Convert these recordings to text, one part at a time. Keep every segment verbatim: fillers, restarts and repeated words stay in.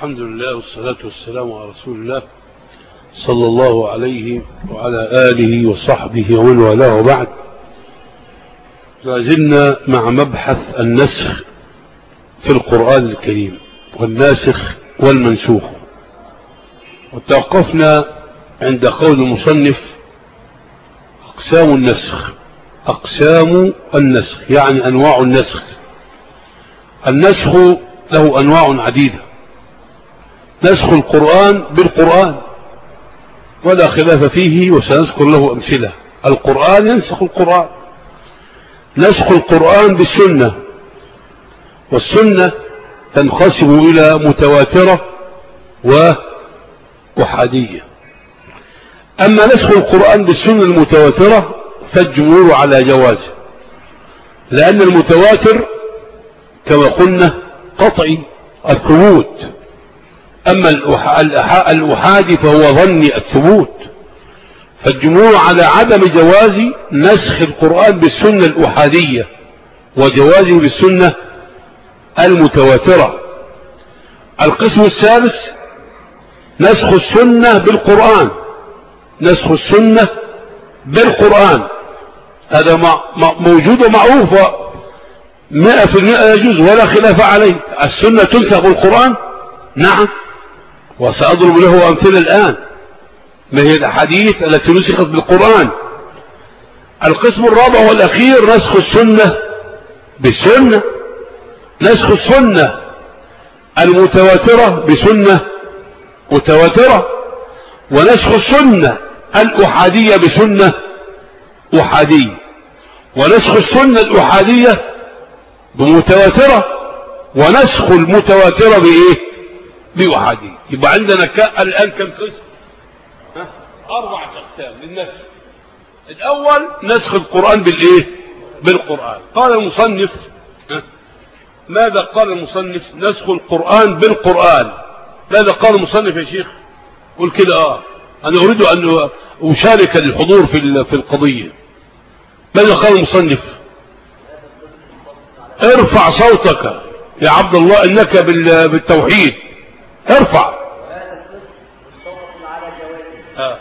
الحمد لله والصلاة والسلام على رسول الله صلى الله عليه وعلى آله وصحبه ومن والاه وبعد. لازلنا مع مبحث النسخ في القرآن الكريم والناسخ والمنسوخ، وتوقفنا عند قول المصنف أقسام النسخ. أقسام النسخ يعني أنواع النسخ. النسخ له أنواع عديدة، نسخ القرآن بالقرآن ولا خلاف فيه وسنذكر له أمثلة. القرآن ينسخ القرآن، نسخ القرآن بالسنة، والسنة تنقسم إلى متواترة وأحادية. أما نسخ القرآن بالسنة المتواترة فالجمهور على جوازه، لأن المتواتر كما قلنا قطعي الثبوت، أما الأحادي فهو ظني الثبوت. فالجمهور على عدم جواز نسخ القرآن بالسنة الأحادية وجوازه بالسنة المتواترة. القسم الثالث نسخ السنة بالقرآن، نسخ السنة بالقرآن هذا موجود ومعروف مئة في المئة يجوز ولا خلاف عليه. السنة تنسخ بالقرآن، نعم، وسأضرب له أمثلة الآن ما هي الأحاديث التي نسخت بالقرآن. القسم الرابع والأخير نسخ السنة بالسنة، نسخ السنة المتواترة بسنة متواترة، ونسخ السنة الأحادية بسنة أحادية، ونسخ السنة الأحادية بمتواترة، ونسخ المتواترة بإيه؟ بأحادية. يبقى عندنا الآن كم قسم؟ أربعة أقسام للنسخ. الأول نسخ القرآن بالإيه؟ بالقرآن. قال المصنف، ماذا قال المصنف؟ نسخ القرآن بالقرآن. ماذا قال المصنف يا شيخ؟ قل كده آه أنا أريد أن أشارك الحضور في في القضية. ماذا قال المصنف؟ ارفع صوتك يا عبد الله إنك بالتوحيد، ارفع. آه.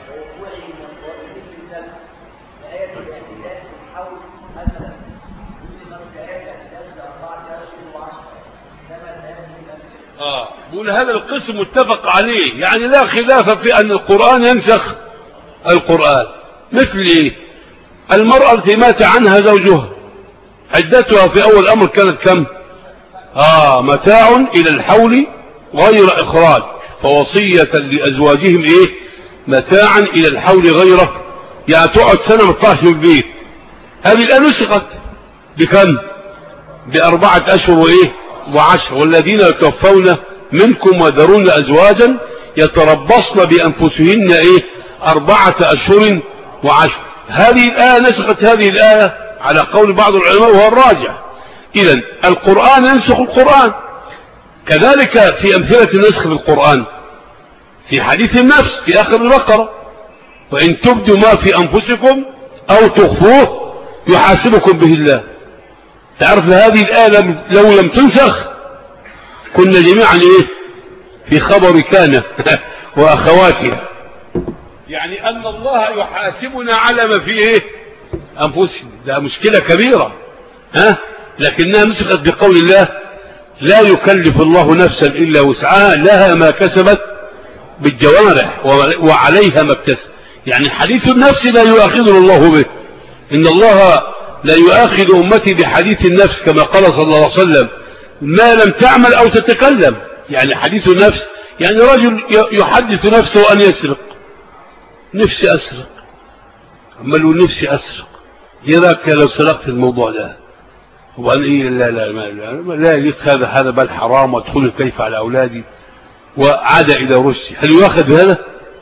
آه. بقول هذا القسم متفق عليه، يعني لا خلاف في أن القرآن ينسخ القرآن. مثل إيه؟ المرأة التي مات عنها زوجها عدتها في أول أمر كانت كم؟ آه متاع إلى الحول غير إخراج، فوصية لأزواجهم إيه؟ متاعا إلى الحول غيره، يعني تقعد سنة ما تطلعش من البيت. هذه الآن نسخت بكم؟ بأربعة أشهر وإيه؟ وعشر. والذين يتوفون منكم وذرون أزواجا يتربصن بأنفسهن إيه؟ أربعة أشهر وعشر. هذه الآية نسخت هذه الآية على قول بعض العلماء وهو الراجح. إذن القرآن ينسخ القرآن. كذلك في أمثلة النسخ بالقرآن في حديث النفس في آخر البقرة، وإن تبدوا ما في أنفسكم أو تخفوه يحاسبكم به الله. تعرف هذه الآية لو لم تنسخ كنا جميعا إيه؟ في خبر كان وأخواتها، يعني أن الله يحاسبنا على ما في إيه؟ أنفسنا. ده مشكلة كبيرة، ها؟ لكنها نسخت بقول الله لا يكلف الله نفسا إلا وسعها لها ما كسبت بالجوارح وعليها ما اكتسب. يعني حديث النفس لا يؤاخذنا الله به، إن الله لا يؤاخذ أمتي بحديث النفس كما قال صلى الله عليه وسلم ما لم تعمل أو تتكلم. يعني حديث النفس يعني رجل يحدث نفسه أن يسرق، نفسي أسرق، أما لو نفسي أسرق يراك لو سرقت الموضوع ده وقال إيه؟ لا لا لا لا, لا يليق هذا هذا بل حرام وادخل كيف على أولادي وعاد إلى رشدي. هل يؤخذ بهذا؟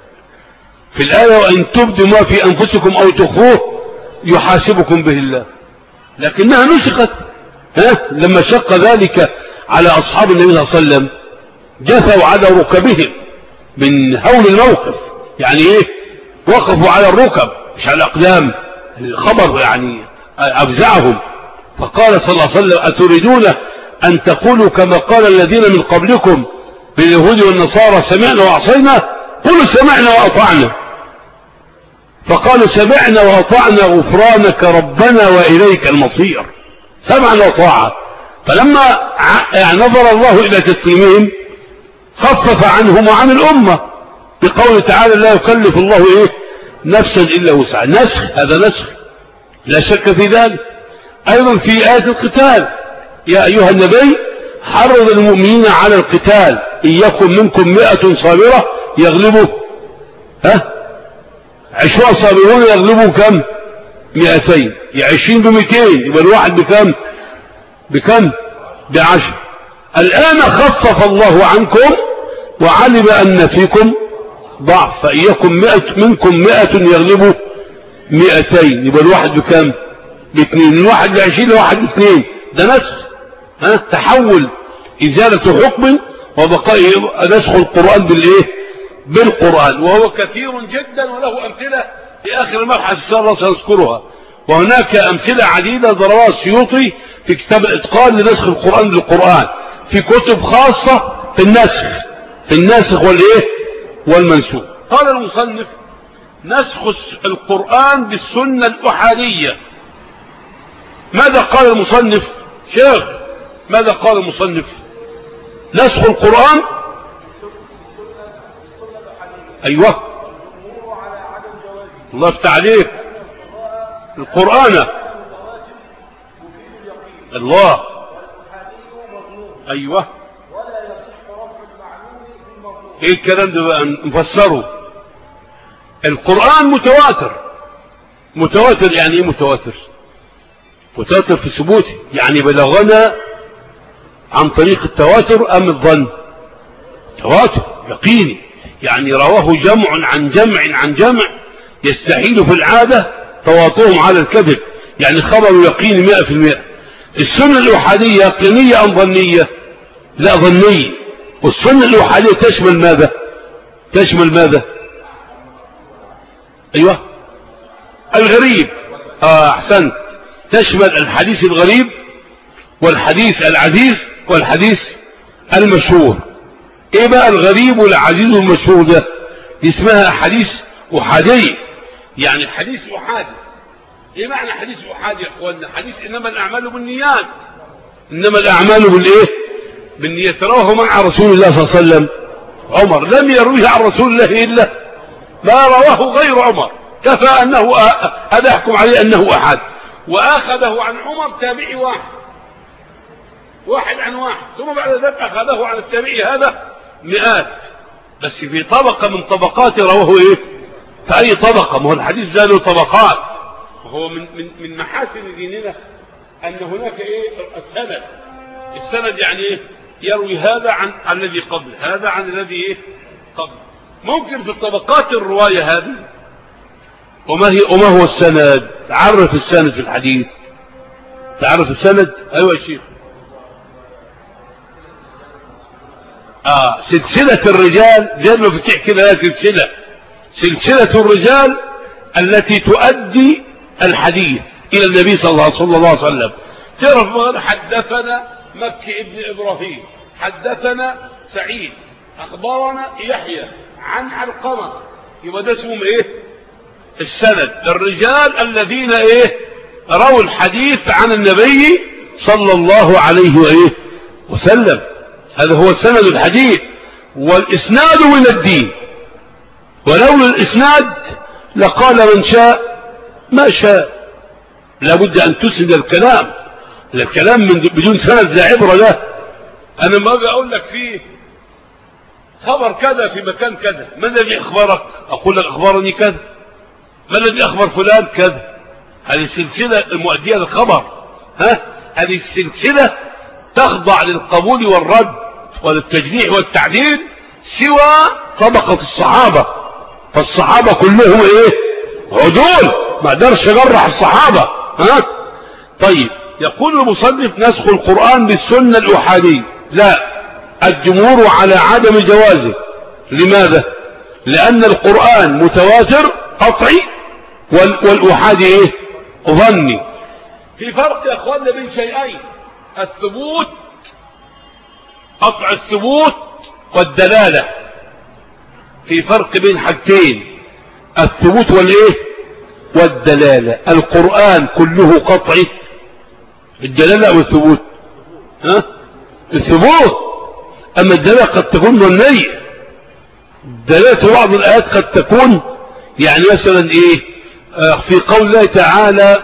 في الآية وإن تبدوا ما في أنفسكم أو تخفوه يحاسبكم به الله، لكنها نسخت. ها؟ لما شق ذلك على أصحاب النبي صلى الله عليه وسلم جثوا على ركبهم من هول الموقف، يعني إيه؟ وقفوا على الركب مش على الأقدام. الخبر يعني أفزعهم، فقال صلى الله عليه وسلم أتريدون أن تقولوا كما قال الذين من قبلكم باليهود والنصارى سمعنا وعصينا، قلوا سمعنا وأطعنا. فقالوا سمعنا وأطعنا غفرانك ربنا وإليك المصير، سمعنا وطاعة. فلما يعني نظر الله إلى تسليمهم خفف عنهم وعن الأمة بقوله تعالى لا يكلف الله إيه نفسا إلا وسعها. نسخ، هذا نسخ لا شك في ذلك. أيضا في آية القتال يا أيها النبي حرض المؤمنين على القتال إن يكن منكم مئة صابرة يغلبوا ها عشرون صابرون يغلبوا كم؟ مئتين. عشرين بمئتين يبقى الواحد بكم؟ بكم؟ بعشر. الآن خفف الله عنكم وعلم أن فيكم ضعف، فإن يكن مئة منكم مئة يغلبوا مئتين يبقى الواحد بكم؟ باثنين. الواحد بعشرين الواحد باثنين. ده نسخ، ها تحول، إزالة حكم وبقاء نسخ القرآن بالإيه؟ بالقرآن. وهو كثير جدا وله أمثلة في آخر المبحث إن شاء الله سنذكرها. وهناك أمثلة عديدة ضربها السيوطي في كتاب الإتقان لنسخ القرآن بالقرآن، في كتب خاصة في النسخ، في الناسخ والإيه؟ والمنسوخ. قال المصنف نسخ القرآن بالسنة الأحادية. ماذا قال المصنف؟ شيخ ماذا قال المصنف؟ نسخ القرآن أيوة الله يفتح عليك القرآن الله أيوة ايه الكلام ده بقى نفسره؟ القرآن متواتر. متواتر يعني ايه متواتر؟ متواتر في ثبوته، يعني بلغنا عن طريق التواتر ام الظن؟ تواتر يقيني، يعني رواه جمع عن جمع عن جمع يستحيل في العادة تواطؤهم على الكذب، يعني خبر يقيني مئة في المئة. السنة الأحادية يقينية ام ظنية؟ لا ظنية. والسنة الأحادية تشمل ماذا؟ تشمل ماذا؟ ايوه الغريب. اه احسنت، تشمل الحديث الغريب والحديث العزيز والحديث المشهور. ايه بقى الغريب والعزيز والمشهور ده؟ دي اسمها حديث احادي، يعني حديث احادي. ايه معنى حديث احادي يا اخوانا؟ حديث انما الاعمال بالنيات، انما الاعمال بالايه؟ بالنيات. رواه مع رسول الله صلى الله عليه وسلم عمر، لم يرويه عن رسول الله الا ما رواه غير عمر، كفى انه هذا يحكم عليه انه احد. واخذه عن عمر تابعي واحد، واحد عن واحد، ثم بعد ذلك اخذه عن التابعي هذا مئات، بس في طبقة من طبقات رواه ايه؟ في اي طبقة؟ ما هو الحديث ده له طبقات. وهو من, من, من محاسن ديننا ان هناك ايه؟ السند. السند يعني ايه؟ يروي هذا عن الذي قبل هذا عن الذي ايه؟ قبل. ممكن في الطبقات الرواية هذه. وما هي وما هو السند؟ تعرف السند في الحديث. تعرف السند؟ ايوه يا شيخ. اه سلسلة الرجال زي ما بتحكي لها سلسلة سلسلة الرجال التي تؤدي الحديث الى النبي صلى الله, صلى الله عليه وسلم. تعرف مثلا حدثنا مكي ابن ابراهيم، حدثنا سعيد، اخبرنا يحيى عن علقمة، يبقى ده اسمهم ايه؟ السند. الرجال الذين ايه؟ رووا الحديث عن النبي صلى الله عليه وايه وسلم. هذا هو السند الحديث. والاسناد من الدين، ولولا الاسناد لقال من شاء ما شاء. لابد ان تسند الكلام. الكلام من بدون سند لا عبره له. انا ما اجي اقول لك فيه خبر كذا في مكان كذا، ما الذي اخبرك؟ اقول لك اخبرني كذا. ما الذي اخبر فلان؟ كذا. هذه السلسله المؤديه للخبر. ها هذه السلسله تخضع للقبول والرد وللتجريح والتعديل سوى طبقه الصحابه. فالصحابه كلهم ايه؟ عدول، ما اقدرش اجرح الصحابه. ها طيب، يقول المصنف نسخ القرآن بالسنة الأحادية. لا، الجمهور على عدم جوازه. لماذا؟ لأن القرآن متواتر قطعي والأحادي ايه؟ ظني. في فرق يا اخوانا بين شيئين: الثبوت، قطع الثبوت والدلالة. في فرق بين حاجتين، الثبوت والايه والدلالة. القرآن كله قطعي، الدلالة او الثبوت؟ ها الثبوت. اما الدلالة قد تكون ظنية. دلالة بعض الآيات قد تكون يعني مثلا ايه آه في قول الله تعالى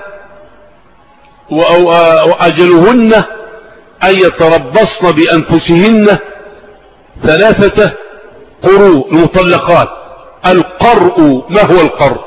وأجلهن أن يتربصن بأنفسهن ثلاثة قروء. المطلقات القرء، ما هو القرء؟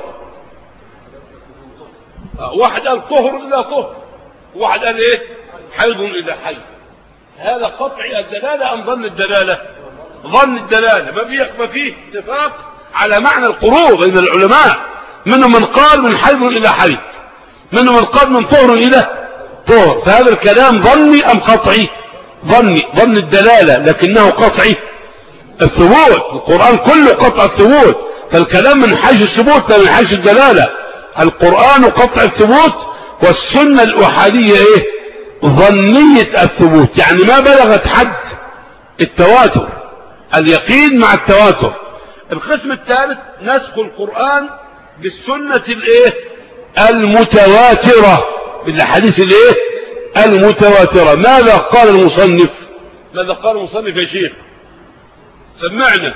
آه واحد قال طهر إلى طهر، واحد قال ايه حيض إلى حيض. هذا قطعي الدلالة أم ظن الدلالة؟ ظن الدلالة. ما فيه ما فيه اتفاق على معنى القروء بين العلماء، منهم من قال من حيض إلى حيض، منهم من قال من طهر إلى طهر. فهذا الكلام ظني أم قطعي؟ ظني، ظن الدلالة لكنه قطعي الثبوت. القرآن كله قطع الثبوت، فالكلام من حيث الثبوت لا من حيث الدلالة. القرآن قطع الثبوت، والسنة الأحادية ايه ظنية الثبوت، يعني ما بلغت حد التواتر، اليقين مع التواتر. القسم الثالث نسخ القرآن بالسنة الايه المتواترة، بالاحاديث الايه المتواترة. ماذا قال المصنف؟ ماذا قال المصنف يا شيخ؟ سمعنا.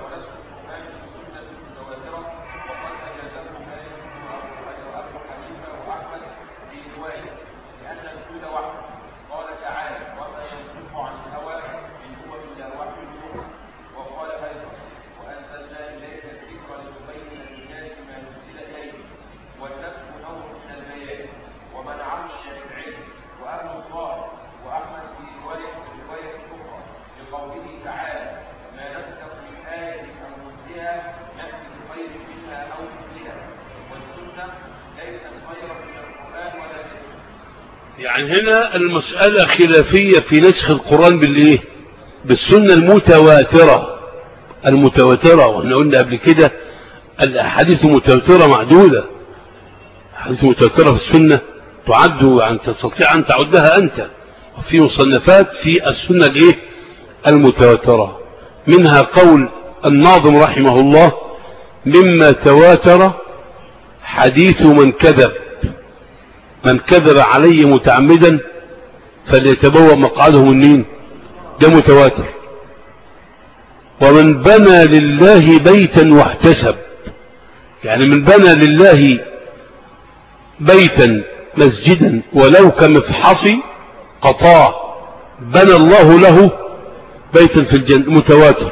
يعني هنا المسألة خلافية في نسخ القرآن بالايه بالسنة المتواترة. المتواترة واحنا قلنا قبل كده الاحاديث المتواترة معدودة. الاحاديث المتواترة في السنة تعد، يعني تستطيع ان تعدها انت. وفي مصنفات في السنة الايه المتواترة، منها قول الناظم رحمه الله مما تواتر حديث من كذب، من كذب علي متعمدا فليتبوأ مقعده منين. ده متواتر. ومن بنى لله بيتا واحتسب، يعني من بنى لله بيتا مسجدا ولو كمفحص قطاع بنى الله له بيتا في الجنة، متواتر.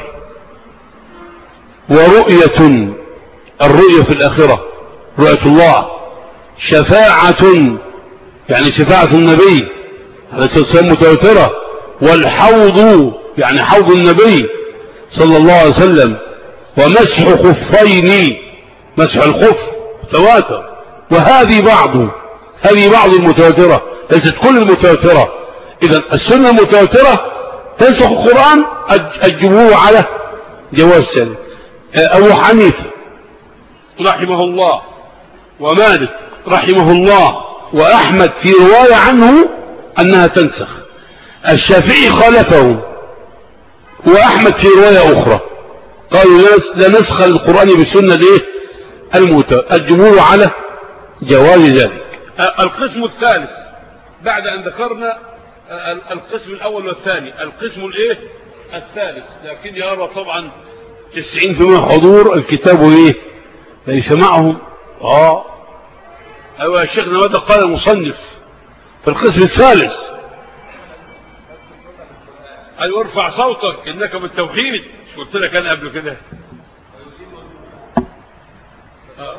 ورؤية، الرؤية في الآخرة رؤية الله. شفاعة، يعني شفاعة النبي عليه الصلاة والسلام متواترة. والحوض، يعني حوض النبي صلى الله عليه وسلم. ومسح خفين، مسح الخف تواتر. وهذه بعض هذه بعض المتواترة، ليست كل المتواترة. إذا السنة المتواترة تنسخ القرآن، الجمهور على جواز ذلك. أبو حنيفة رحمه الله ومالك رحمه الله وأحمد في رواية عنه أنها تنسخ. الشافعي خالفه، وأحمد في رواية أخرى قالوا لا نسخ القرآن بالسنة ليه المتواترة. الجمهور على جواز ذلك. القسم الثالث بعد أن ذكرنا القسم الأول والثاني، القسم الايه الثالث. لكن يرى طبعا تسعين في المئة حضور الكتاب ايه ليس معهم. اه ايوه يا شيخنا، ماذا قال المصنف في القسم الثالث؟ ايوه ارفع صوتك انك بالتوحيد. مش قلت لك انا قبل كده؟ آه.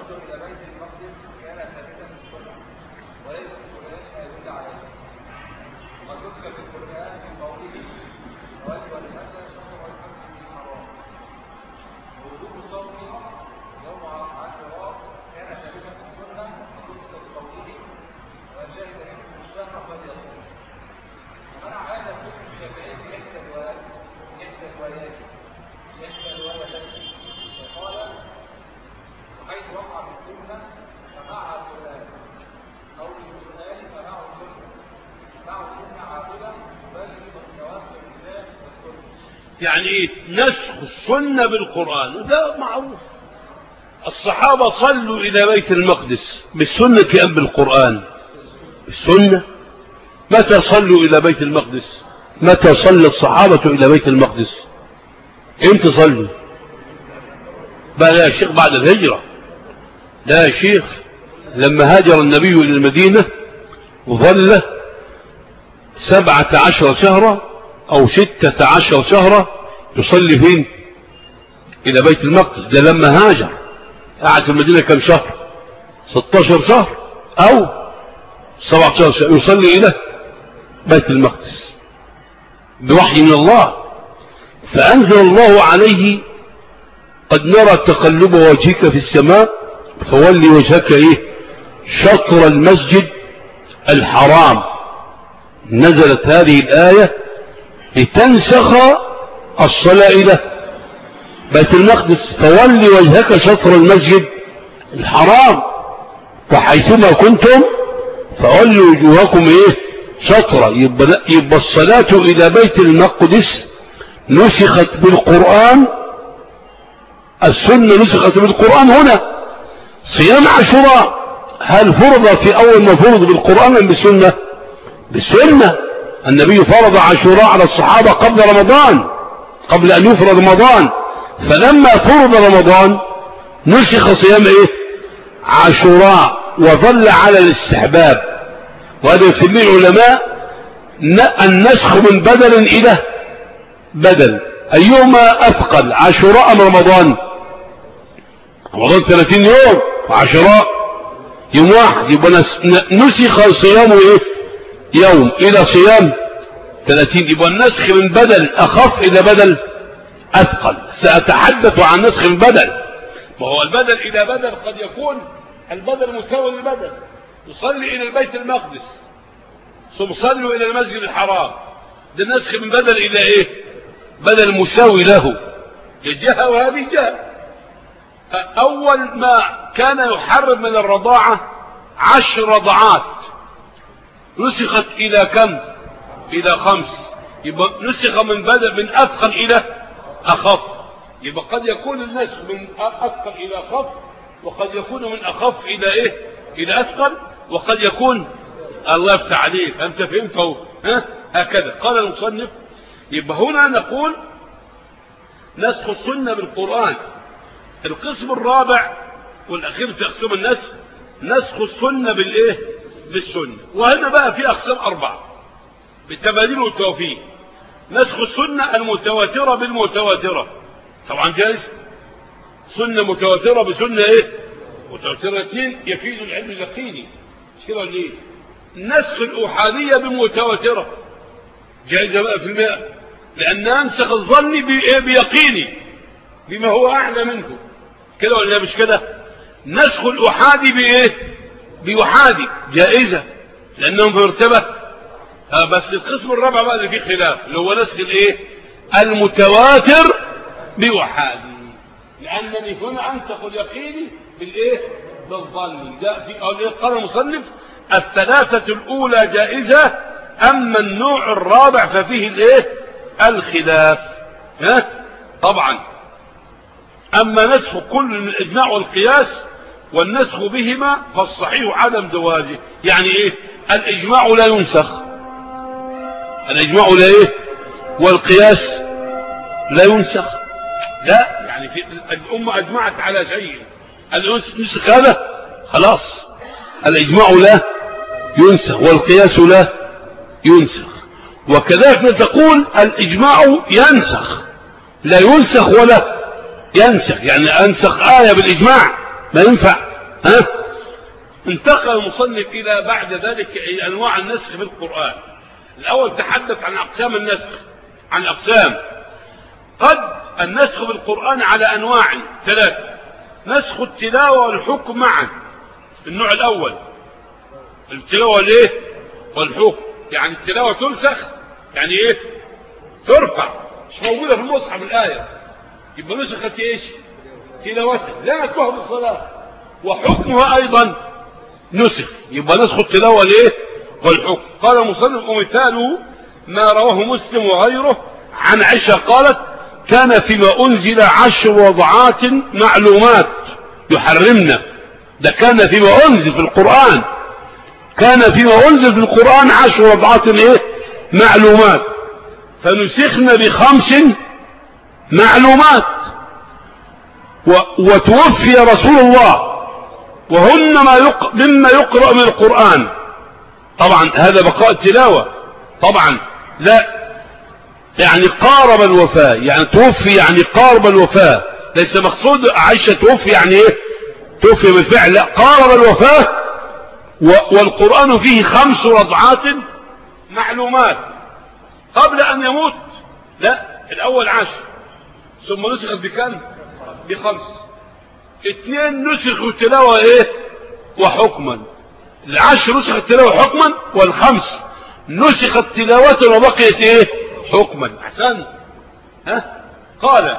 قال حيث وقع يعني ايه نسخ السنة بالقرآن؟ وده معروف. الصحابة صلوا إلى بيت المقدس بالسنة أم بالقرآن؟ بالسنة. متى صلوا إلى بيت المقدس؟ متى صلى الصحابة إلى بيت المقدس؟ امتى صلوا؟ بقى لا يا شيخ بعد الهجرة. لا يا شيخ، لما هاجر النبي إلى المدينة وظل سبعة عشر شهرا أو ستة عشر شهرا يصلي فين؟ إلى بيت المقدس. ده لما هاجر قعد في المدينة كم شهر؟ ستاشر شهر أو سبعة عشر شهر يصلي إلى بيت المقدس بوحي من الله. فأنزل الله عليه: قد نرى تقلب وجهك في السماء فولي وجهك إيه؟ شطر المسجد الحرام. نزلت هذه الآية لتنسخ الصلاة إلى بيت المقدس، فولي وجهك شطر المسجد الحرام وحيثما كنتم فولوا وجوهكم إيه؟ شطرة. يبقى, يبقى الصلاة إلى بيت المقدس نسخت بالقرآن، السنة نسخت بالقرآن. هنا صيام عاشوراء هل فرض في أول ما فرض بالقرآن أم بالسنة؟ بالسنة. النبي فرض عاشوراء على الصحابة قبل رمضان، قبل أن يفرض رمضان. فلما فرض رمضان نسخ صيام إيه؟ عاشوراء وظل على الاستحباب. وهذا يسميه العلماء النسخ من بدل إلى بدل. أيهما أثقل، عاشوراء أم رمضان؟ رمضان ثلاثين يوم وعاشوراء يوم واحد. يبقى نسخ صيامه إيه؟ يوم إلى صيام ثلاثين. يبقى النسخ من بدل أخف إلى بدل أثقل. سأتحدث عن نسخ البدل. ما هو البدل إلى بدل قد يكون البدل مساوي للبدل. يصلي إلى البيت المقدس ثم صلوا إلى المسجد الحرام، ده النسخ من بدل إلى إيه؟ بدل مساوي له، الجهة وهذه جهة. أول ما كان يحرم من الرضاعة عشر رضعات نسخت إلى كم؟ إلى خمس. يبقى نسخ من بدل من أثقل إلى أخف. يبقى قد يكون النسخ من أثقل إلى أخف، وقد يكون من أخف إلى إيه؟ إلى أثقل، وقد يكون الله يفتح عليك أنت فهمته. ها؟ هكذا قال المصنف. يبقى هنا نقول نسخ السنة بالقرآن. القسم الرابع والأخير في أقسام النسخ نسخ السنة بالإيه؟ بالسنة. وهنا بقى في أقسام أربعة بالتبادل والتوفيق. نسخ السنة المتواترة بالمتواترة طبعا جائز. سنة متواترة بسنة إيه؟ متواترتين يفيد العلم اليقيني. مش كده ليه؟ نسخ الأحادية بمتواترة جائزة بقى في المئة، لأن أنسخ الظن بيقيني بما هو أعلى منه. كده ولا مش كده؟ نسخ الأحادي بإيه؟ بأحادي جائزة لأنهم في مرتبة. آه بس القسم الرابع بقى اللي فيه خلاف اللي هو نسخ الإيه؟ المتواتر بأحادي، لأنني هنا أنسخ اليقيني بالإيه؟ بالظن. ده في قال المصنف الثلاثة الأولى جائزة، أما النوع الرابع ففيه الإيه؟ الخلاف. ها؟ طبعا أما نسخ كل من الإجماع والقياس والنسخ بهما فالصحيح عدم جوازه. يعني إيه؟ الإجماع لا ينسخ، الإجماع لا إيه؟ والقياس لا ينسخ. لا يعني في الأمة أجمعت على شيء النسخ هذا خلاص. الإجماع لا ينسخ والقياس لا ينسخ. وكذلك تقول الإجماع ينسخ، لا ينسخ ولا ينسخ. يعني أنسخ آية بالإجماع ما ينفع. ها؟ انتقل المصنف إلى بعد ذلك إلى أنواع النسخ بالقرآن. الأول تحدث عن أقسام النسخ، عن أقسام. قد النسخ بالقرآن على أنواع ثلاثة: نسخ التلاوة والحكم معا. النوع الأول التلاوة ليه؟ والحكم. يعني التلاوة تنسخ، يعني إيه؟ ترفع، مش موجودة في المصحف الآية، يبقى نسخت إيش؟ تلاوتها لا نكتبها بالصلاة. وحكمها أيضا نسخ، يبقى نسخ التلاوة ليه؟ والحكم. قال المصنف ومثاله ما رواه مسلم وغيره عن عائشة قالت كان فيما أنزل عشر وضعات معلومات يحرمنا. ده كان فيما أنزل في القرآن، كان فيما أنزل في القرآن عشر وضعات إيه؟ معلومات، فنسخنا بخمس معلومات. وتوفي رسول الله وهن ما يق... مما يقرأ من القرآن. طبعا هذا بقاء التلاوة طبعا، لا يعني قارب الوفاة، يعني توفي يعني قارب الوفاة، ليس مقصود عائشة توفي يعني ايه توفي بالفعل، لا قارب الوفاة. و... والقرآن فيه خمس رضعات معلومات قبل ان يموت، لا الاول عشر ثم نسخت بكم؟ بخمس. اثنين نسخوا التلاوة ايه وحكما، العشر نسخت التلاوة حكما، والخمس نسخت تلاوة وبقيت ايه حكما. احسن. ها قال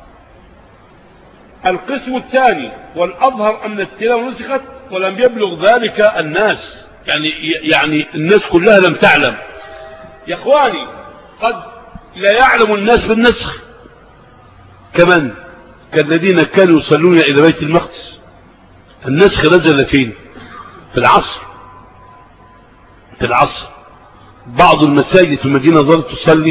القسم الثاني والأظهر أن التلاوة نسخت ولم يبلغ ذلك الناس، يعني يعني الناس كلها لم تعلم. يا اخواني قد لا يعلم الناس بالنسخ كمان، كالذين كانوا يصلون إلى بيت المقدس. النسخ نزل فين؟ في العصر، في العصر بعض المساجد في المدينة ظلت تصلي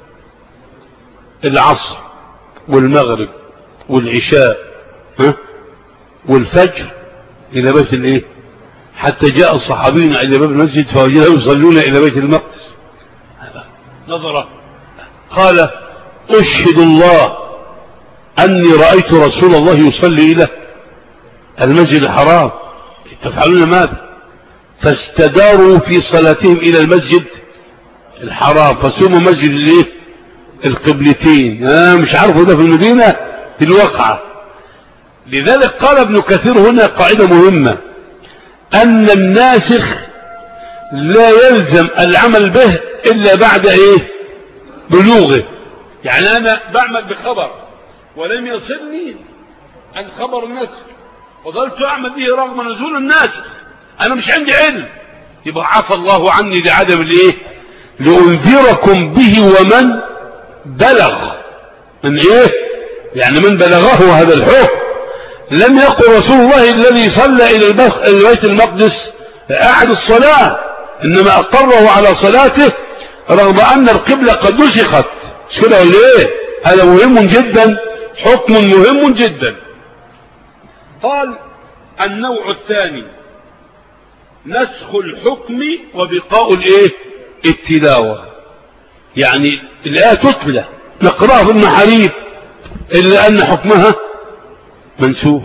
العصر والمغرب والعشاء ها والفجر إلى بيت الايه، حتى جاء الصحابيون إلى باب المسجد فوجدهم يصلون إلى بيت المقدس. نظرة قال أشهد الله أني رأيت رسول الله يصلي إلى المسجد الحرام، تفعلون ماذا؟ فاستداروا في صلاتهم إلى المسجد الحرام فسموا مسجد الايه القبلتين. آه مش عارفوا ده في المدينة في الواقعة. لذلك قال ابن كثير هنا قاعدة مهمة، أن الناسخ لا يلزم العمل به إلا بعد إيه بلوغه. يعني أنا بعمل بخبر ولم يصلني عن خبر الناسخ وظلت أعمل به رغم نزول الناسخ، أنا مش عندي علم، يبقى عفى الله عني لعدم الإيه لأنذركم به ومن بلغ. من إيه يعني من بلغه هذا الحكم. لم يقل رسول الله الذي صلى إلى البيت المقدس أعد الصلاة، إنما أقره على صلاته رغم أن القبلة قد نسخت. مش كده ولا إيه؟ هذا مهم جدا، حكم مهم جدا. قال النوع الثاني نسخ الحكم وبقاء الايه التلاوة، يعني الآية تتلى نقرأها في المحاريب إلا أن حكمها منسوخ.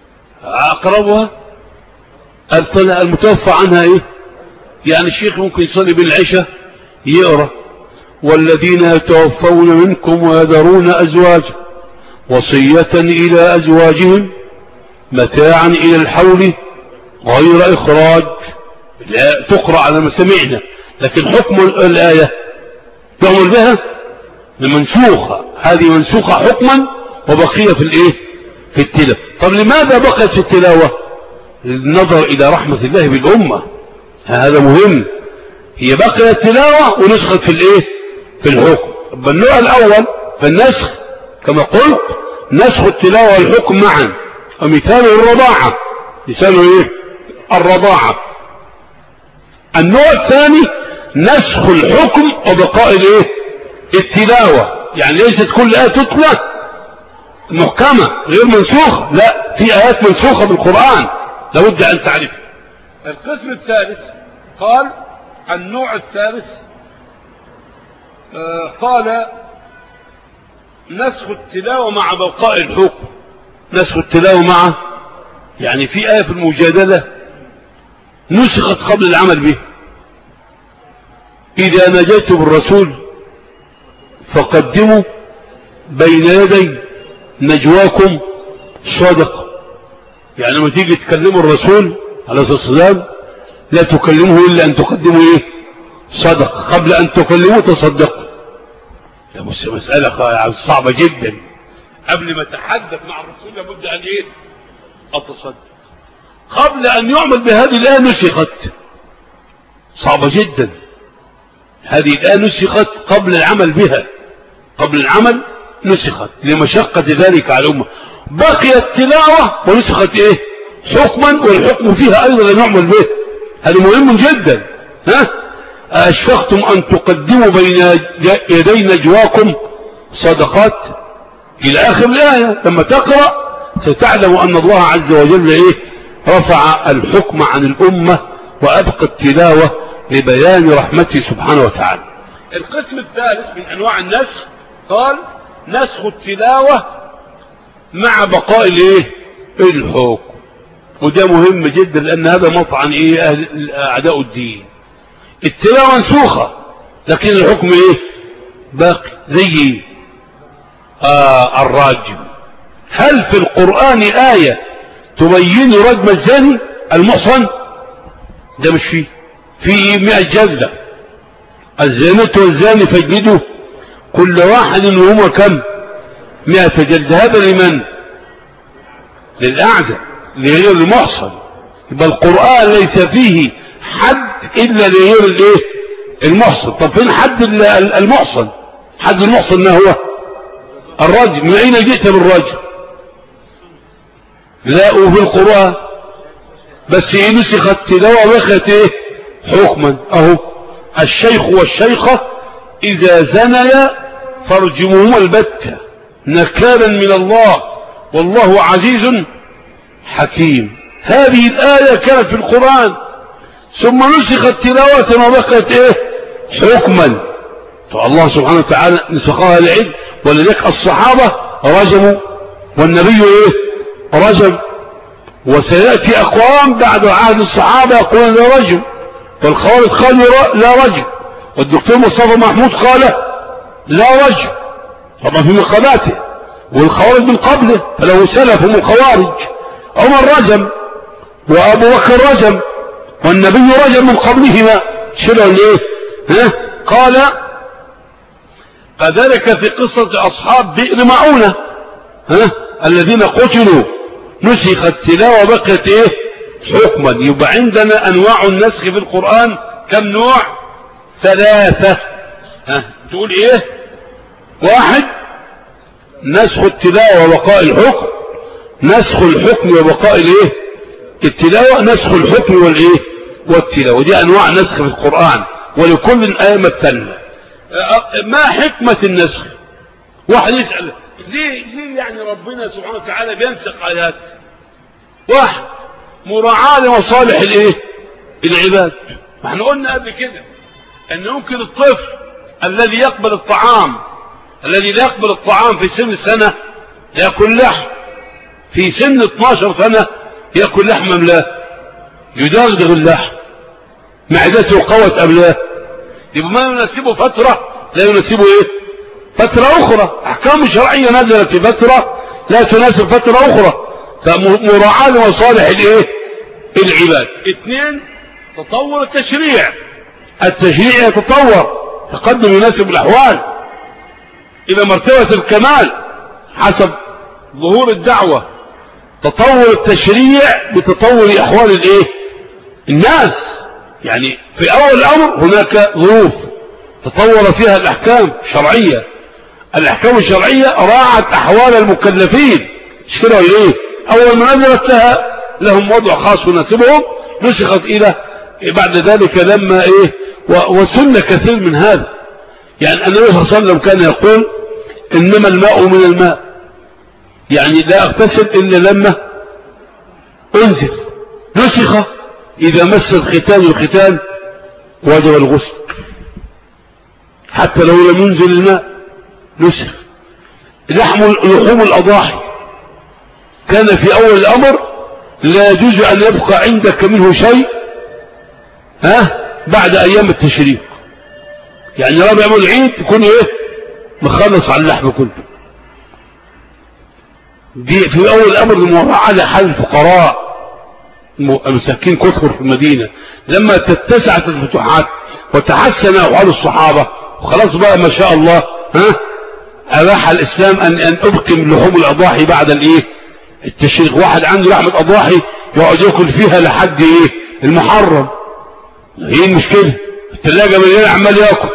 أقربها الطلع المتوفى عنها إيه؟ يعني الشيخ ممكن يصلي بالعشاء يقرأ والذين يتوفون منكم ويذرون أزواجا وصية إلى أزواجهم متاعا إلى الحول غير إخراج. لا تقرأ على ما سمعنا، لكن حكم الآية تعمل بها منسوخة، هذه منسوخة حكما وبقية في الإيه في التلاوة. طب لماذا بقيت في التلاوة؟ النظر إلى رحمة الله بالأمة، هذا مهم. هي بقيت التلاوة ونسخت في الإيه في الحكم. النوع الأول فالنسخ كما قلت نسخ التلاوة والحكم معا، ومثاله الرضاعة، مثاله إيه الرضاعة. النوع الثاني نسخ الحكم وبقاء الايه التلاوة، يعني ليست كل آية تتلى محكمة غير منسوخة، لا في آيات منسوخة بالقرآن لابد أن تعرف. القسم الثالث قال النوع الثالث آه قال نسخ التلاوة مع بقاء الحكم. نسخ التلاوة مع يعني في آية في المجادلة نسخت قبل العمل به، إذا نجيت بالرسول فقدموا بين يدي نجواكم صدقة. يعني لما تيجي تكلموا الرسول عليه الصلاة والسلام لا تكلمه إلا أن تقدموا إيه صدقة، قبل أن تكلموا تصدقوا. مسألة صعبة جدا، قبل ما تحدث مع الرسول لابد أن إيه أتصدق. قبل أن يعمل بهذه الآية نسخت، صعبة جدا. هذه الآية نسخت قبل العمل بها، قبل العمل نسخت لمشقة ذلك على الأمة. بقيت تلاوة ونسخت إيه حكما، والحكم فيها أيضا لم يعمل به. هذا مهم جدا. ها أشفقتم أن تقدموا بين يدي نجواكم صدقات إلى آخر الآية. لما تقرأ ستعلم أن الله عز وجل إيه رفع الحكم عن الأمة وأبقى التلاوة لبيان رحمته سبحانه وتعالى. القسم الثالث من أنواع النسخ قال نسخ التلاوة مع بقاء الايه الحكم. وده مهم جدا لأن هذا مطعن ايه أهل أعداء الدين. التلاوة منسوخة لكن الحكم ايه باقي. زي آه الراجم. هل في القرآن آية تبين رجم الزاني المحصن؟ ده مش فيه. في مئة جلدة الزانية والزاني فاجلدوا كل واحد وهما كم مئة جلدة. هذا لمن؟ للأعزى لغير المحصن. يبقى القرآن ليس فيه حد إلا لغير الايه المحصن. طب فين حد المحصن؟ حد المحصن ما هو؟ الرجم. من أين جئت بالرجم؟ لا وفي القرآن بس إيه نسخت تلاوة وبقت ايه حكما. اهو الشيخ والشيخة إذا زنيا فارجموهما البتة نكالا من الله والله عزيز حكيم. هذه الآية كانت في القرآن ثم نسخت تلاوة وبقت ايه حكما. فالله سبحانه وتعالى نسخها العلم. ولذلك الصحابة رجموا والنبي ايه رجم. وسيأتي أقوام بعد عهد الصحابة يقولون لا رجم، والخوارج قالوا لا رجم، والدكتور مصطفى محمود قال لا رجم طبعا في مقالاته، والخوارج من قبله فله سلف هم الخوارج. عمر رجم وأبو بكر رجم والنبي رجم من قبلهما. شبه ليه ها؟ قال كذلك في قصة أصحاب بئر معونة ها الذين قتلوا نسخت تلاوة بقيت ايه حكما. يبقى عندنا انواع النسخ في القرآن كم نوع؟ ثلاثة. ها تقول ايه؟ واحد نسخ التلاوة وبقاء الحكم، نسخ الحكم وبقاء الايه التلاوة، نسخ الحكم والايه والتلاوة. دي انواع نسخ في القرآن ولكل آية مثلنا. ما حكمة النسخ؟ واحد يسأل ليه ليه يعني ربنا سبحانه وتعالى بينسخ آيات؟ واحد مراعاة لمصالح الايه العباد. ما احنا قلنا قبل كده ان يمكن الطفل الذي يقبل الطعام الذي لا يقبل الطعام في سن سنة يأكل لحم، في سن اتناشر سنة يأكل لحم ام لا؟ يدغدغ اللحم، معدته قوت ام لا؟ يبقى ما يناسبه فترة لا يناسبه ايه فترة اخرى. احكام شرعية نزلت في فترة لا تناسب فترة اخرى. فمراعاة لمصالح الايه العباد. اثنين تطور التشريع. التشريع يتطور تقدم يناسب الاحوال الى مرتبة الكمال حسب ظهور الدعوة. تطور التشريع بتطور احوال الايه الناس. يعني في اول الامر هناك ظروف تطور فيها الاحكام الشرعية. الاحكام الشرعية راعت احوال المكلفين. مش كده ولا ايه؟ اول ما نزلت لها لهم وضع خاص يناسبهم نسخت الى بعد ذلك لما ايه وسن كثير من هذا. يعني النبي صلى الله عليه وسلم كان يقول انما الماء من الماء، يعني لا اغتسل الا لما انزل. نسخ اذا مس الختان الختان وجب الغسل حتى لو لم ينزل الماء. نسخ لحم لحوم الاضاحي كان في اول الامر لا يجوز ان يبقى عندك منه شيء ها بعد ايام التشريق. يعني رابع يوم العيد تكون ايه مخلص على اللحم كله. دي في اول الامر المراعاة لحال الفقراء المساكين كثر في المدينة. لما تتسعت الفتوحات وتحسن احوال الصحابة وخلاص بقى ما شاء الله ها اباح الاسلام ان ان ابقم لحوم الاضاحي بعد الايه التشريق. واحد عنده لحمة اضاحي يقعد ياكل فيها لحد ايه المحرم. ايه المشكلة؟ الثلاجة مليانة عمال ياكل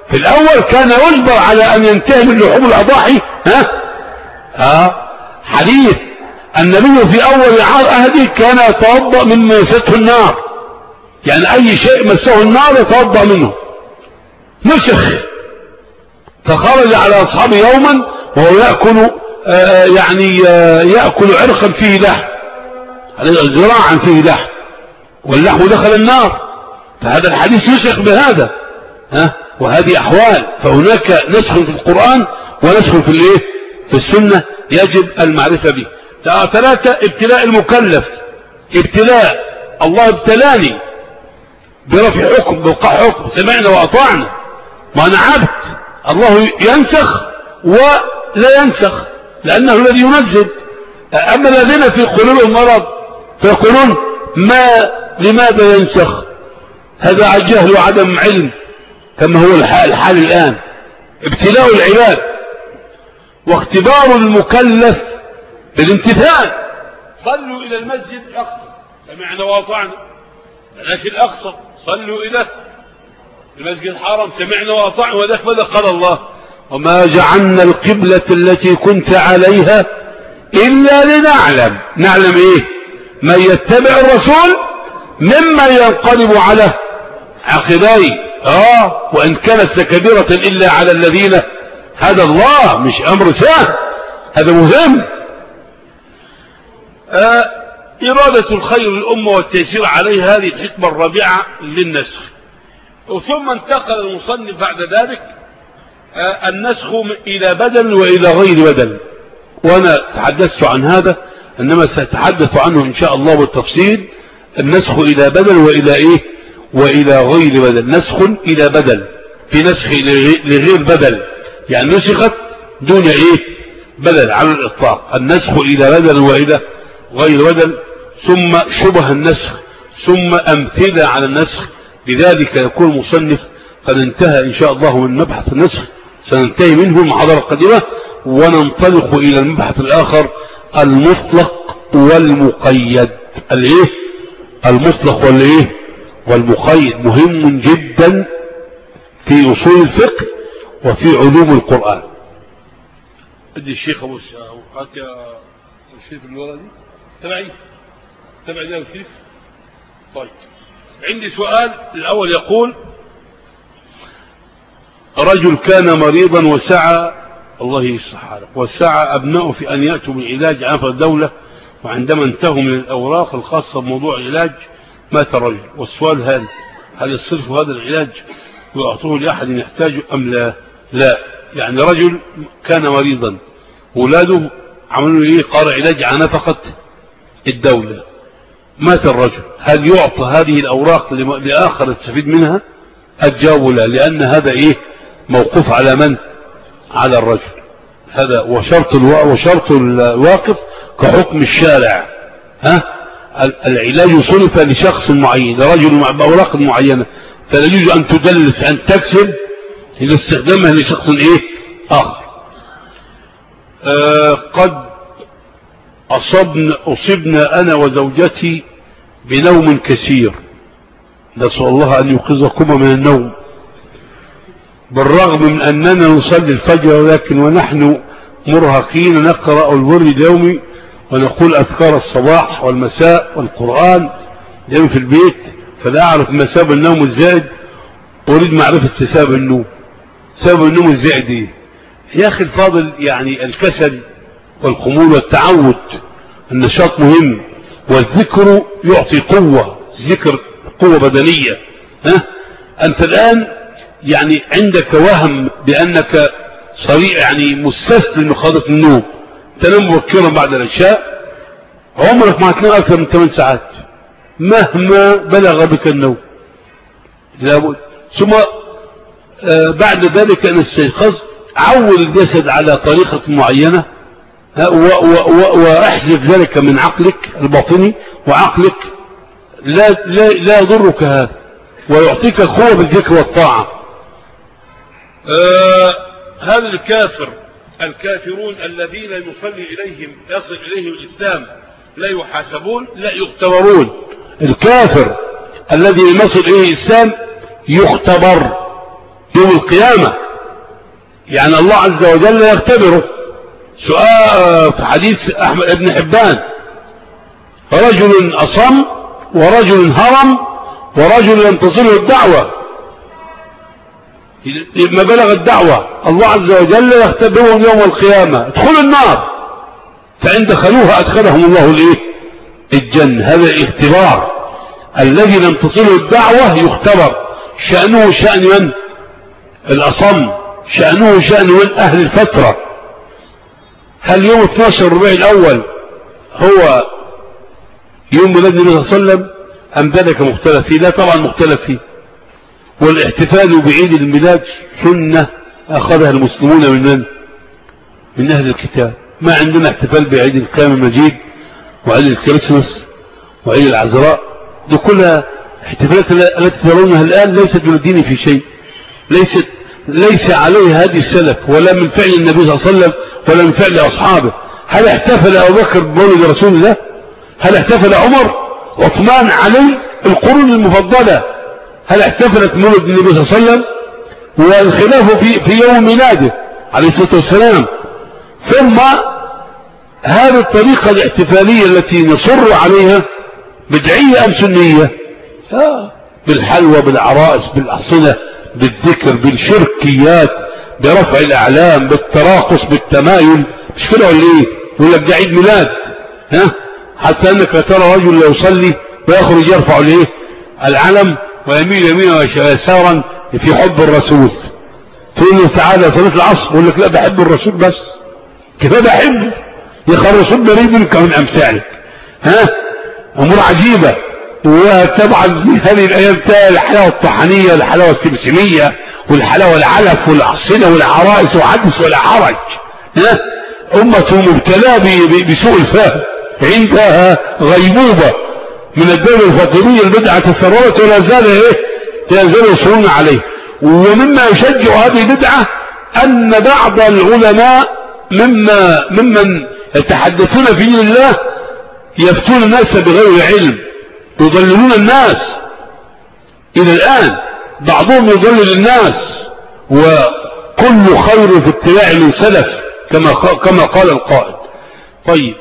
في الأول كان يجبر على أن ينتهي من لحوم الأضاحي. ها ها حديث النبي في أول عهده كان يتوضأ من مسته النار، يعني أي شيء مسه النار يتوضأ منه. نسخ فخرج على أصحابه يوما وهو يأكل آه يعني آه يأكل عرقا فيه لحم، زراعا فيه لحم، واللحم دخل النار، فهذا الحديث نسخ بهذا. ها وهذه أحوال، فهناك نسخ في القرآن ونسخ في الايه في السنة يجب المعرفة به. ثلاثة ابتلاء المكلف، ابتلاء الله ابتلاني برفع حكم بوقع حكم، سمعنا وأطعنا، ما أنا عبد. الله ينسخ ولا ينسخ لأنه الذي ينزل. أما الذين في قلوبهم مرض فيقولون ما لماذا ينسخ، هذا عن جهل وعدم علم كما هو الحال, الحال الآن. ابتلاء العباد واختبار المكلف بالامتثال. صلوا إلى المسجد الأقصى، سمعنا وأطعنا، بلاش الأقصى، صلوا إلى المسجد الحرام، سمعنا وأطعنا، وذاك ماذا قال الله؟ وما جعلنا القبلة التي كنت عليها إلا لنعلم. نعلم إيه؟ من يتبع الرسول ممن ينقلب على عقبيه. آه وإن كانت لكبيرة إلا على الذين هدى الله، مش أمر سهل، هذا مهم. آه إرادة الخير للأمة والتيسير عليها، هذه الحكمة الرابعة للنسخ. ثم انتقل المصنف بعد ذلك آه النسخ إلى بدل وإلى غير بدل، وأنا تحدثت عن هذا، إنما سأتحدث عنه إن شاء الله بالتفصيل. النسخ إلى بدل وإلى إيه وإلى غير بدل. نسخ إلى بدل، في نسخ لغير بدل، يعني نسخت دون إيه بدل على الإطلاق. النسخ إلى بدل وإلى غير بدل، ثم شبه النسخ، ثم أمثلة على النسخ. لذلك يكون المصنف قد انتهى إن شاء الله من مبحث النسخ، سننتهي منه المحاضرة القادمة وننطلق إلى المبحث الآخر، المطلق والمقيد. الإيه المطلق والإيه والمقيد مهم جدا في أصول الفقه وفي علوم القرآن. ادي الشيخ ابو الشيخ يا الشيخ الورا دي تبعي تبعي ده الشيخ. طيب عندي سؤال. الأول يقول: رجل كان مريضا وسعى الله يصلح حاله وسعى أبنائه في أن يأتوا بالعلاج عن الدولة، وعندما انتهوا من الأوراق الخاصة بموضوع العلاج مات الرجل. والسؤال هل هل يصرف هذا العلاج ويعطوه لأحد يحتاجه أم لا؟ لا، يعني رجل كان مريضا، أولاده عملوا إيه؟ قال علاج على نفقة الدولة، مات الرجل، هل يعطى هذه الأوراق لآخر يستفيد منها؟ الجواب لا، لأن هذا إيه موقوف على من؟ على الرجل. هذا وشرط الوا... وشرط الواقف كحكم الشارع. ها العلاج صرف لشخص معين، لرجل مع بأوراق معينة، فلا يجوز أن تدلس أن تكسب إلى استخدامها لشخص إيه آخر. آه قد أصبنا أصبنا أنا وزوجتي بنوم كثير، نسأل الله أن يوقظكما من النوم، بالرغم من أننا نصلي الفجر، ولكن ونحن مرهقين نقرأ الورد اليومي ونقول أذكار الصباح والمساء والقرآن اليوم في البيت، فلا أعرف ما سبب النوم الزائد، أريد معرفة سبب النوم سبب النوم الزائد إيه؟ يا أخي الفاضل، يعني الكسل والخمول والتعود، النشاط مهم، والذكر يعطي قوة، ذكر قوة بدنية. ها أنت الآن يعني عندك وهم بأنك صريع، يعني مستسلم لخاضة النوم، تنام مبكرا بعد العشاء، عمرك ما هتنام أكثر من ثمان ساعات مهما بلغ بك النوم، لابد. ثم آه بعد ذلك أن استيقظت، عول الجسد على طريقة معينة، واحذف ذلك من عقلك الباطني، وعقلك لا, لا, لا يضرك هذا، ويعطيك قوة بالذكر والطاعة. آه هل الكافر الكافرون الذين يصلي إليهم يصل إليهم الإسلام لا يحاسبون؟ لا، يختبرون. الكافر الذي يصل إليه الإسلام يختبر يوم القيامة، يعني الله عز وجل يختبره. سؤال في حديث أحمد بن حبان: رجل أصم ورجل هرم ورجل لم تصله الدعوة، لما بلغ الدعوة الله عز وجل يختبرهم يوم القيامة: ادخلوا النار، فإن دخلوها أدخلهم الله الإيه؟ الجنة. هذا الاختبار. الذي لم تصله الدعوة يختبر، شأنه شأن من؟ الأصم، شأنه شأن من؟ أهل الفترة. هل يوم اثني عشر ربيع الأول هو يوم ميلاد النبي صلى الله عليه وسلم أم ذلك مختلف فيه؟ لا طبعا مختلف فيه. والاحتفال بعيد الميلاد سنة أخذها المسلمون من من؟ من أهل الكتاب. ما عندنا احتفال بعيد القيام المجيد وعيد الكريسماس وعيد العذراء، دي كلها احتفالات التي ترونها الآن ليست من الدين في شيء، ليست ليس عليه هدي السلف ولا من فعل النبي صلى الله عليه وسلم ولا من فعل أصحابه. هل احتفل أبو بكر بمولد رسول الله؟ هل احتفل عمر، عثمان، علي، القرون المفضلة؟ هل احتفلت بمولد النبي صلى الله عليه وسلم؟ والخلاف في في يوم ميلاده عليه الصلاة والسلام. ثم هذه الطريقة الاحتفالية التي نصر عليها بدعية أم سنية؟ آه. بالحلوى، بالعرائس، بالأحصنة، بالذكر، بالشركيات، برفع الأعلام، بالتراقص، بالتمايل، مش كده ولا ايه؟ يقول لك ده عيد ميلاد، ها؟ حتى انك ترى رجل لا يصلي ويخرج يرفع الايه؟ العلم ويميل يمينا ويسارا في حب الرسول. تقول له تعالى صلاة العصر، يقول لك لا بحب الرسول بس، كيف بحبه؟ يا اخي الرسول بريد منك من امثالك. ها؟ امور عجيبة. وطبعا هذه الايام الحلاوه الطحنيه، الحلاوه السمسميه، والحلاوه العلف والاحصنه والعرائس، وحدث ولا حرج. ها؟ امه مبتلاه بسوء الفهم، عندها غيبوبه من الدوله الفاطميه، البدعه تسربت ولا زال ايه؟ لا زال يصرون عليه. ومما يشجع هذه البدعه ان بعض العلماء مما ممن يتحدثون في دين الله يفتون الناس بغير علم، يضللون الناس. إلى الآن بعضهم يضلل الناس، وكل خير في اتباع من سلف كما كما قال القائل. طيب،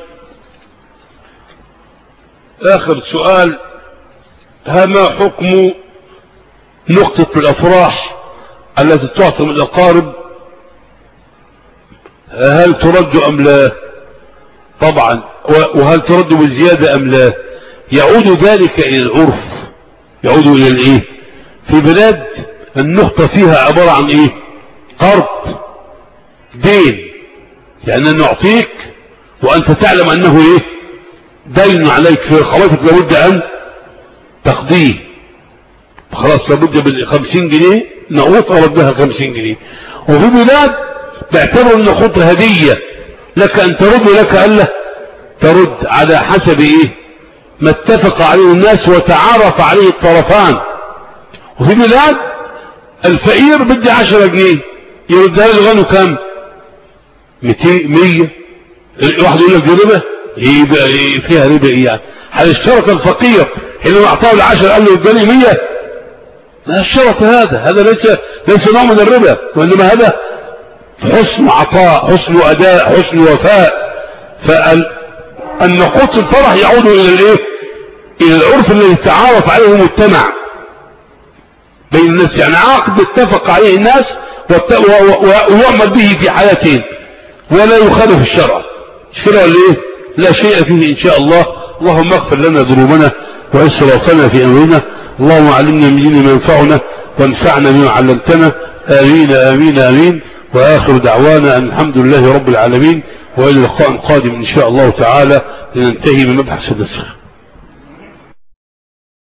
آخر سؤال: ما حكم نقطة الأفراح التي تعطى من الأقارب؟ هل ترد أم لا؟ طبعا. وهل ترد بالزيادة أم لا؟ يعود ذلك إلى العرف، يعود إلى الإيه؟ في بلاد النقطة فيها عبارة عن إيه؟ قرض، دين، يعني أن نعطيك وأنت تعلم أنه إيه؟ دين عليك، في خلاصك لابد أن تقضيه. خلاص لابد بالخمسين جنيه نقوط أردها خمسين جنيه. وفي بلاد تعتبر النقوط هدية لك أن ترد ولك ألا ترد، على حسب إيه؟ ما اتفق عليه الناس وتعارف عليه الطرفان. وفي بلاد الفقير بدي عشرة جنيه يردها الغني كام؟ مئتين، مية. واحد يقول لك دي ربا، ايه فيها ربا ايه يعني؟ هل اشترط الفقير حينما اعطاه العشرة قال له اداني مية؟ لا اشترط هذا، هذا ليس ليس نوع من الربا، وانما هذا حسن عطاء، حسن اداء، حسن وفاء. فالنقوط الفرح يعود الى الايه؟ الى العرف الذي تعارف عليه المجتمع بين الناس، يعني عقد اتفق عليه الناس ويعمل به في حياتهم ولا يخالف الشرع. مش كده ولا ايه؟ لا شيء فيه ان شاء الله. اللهم اغفر لنا ذنوبنا واسرافنا في امرنا، اللهم علمنا من دين ما ينفعنا وانفعنا بما علمتنا. امين امين امين. واخر دعوانا ان الحمد لله رب العالمين، والى لقاء قادم ان شاء الله تعالى لننتهي من مبحث النسخ.